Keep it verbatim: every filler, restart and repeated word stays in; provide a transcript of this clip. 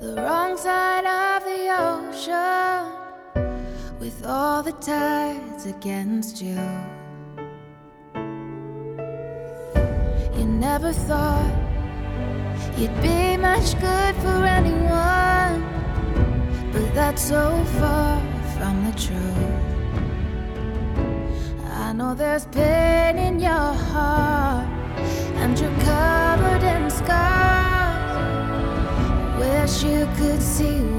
the wrong side of the ocean, with all the tides against you. You never thought you'd be much good for anyone, but that's so far from the truth. I know there's pain in your heart, and you're covered in scars. Wish you could see